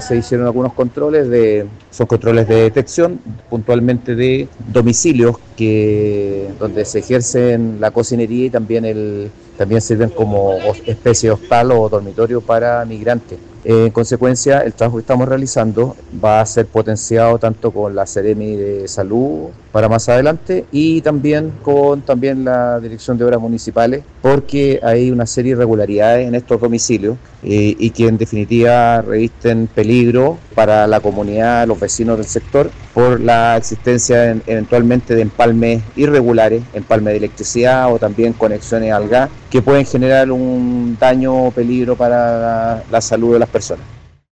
se hicieron algunos controles, son controles de detección, puntualmente de domicilios donde se ejercen la cocinería y también sirven como especie de hostal o dormitorio para migrantes. En consecuencia, el trabajo que estamos realizando va a ser potenciado tanto con la Seremi de Salud para más adelante y también con la Dirección de Obras Municipales, porque hay una serie de irregularidades en estos domicilios y que en definitiva revisten peligro para la comunidad, los vecinos del sector, por la existencia eventualmente de empalmes irregulares, empalme de electricidad o también conexiones al gas, que pueden generar un daño o peligro para la salud de las personas.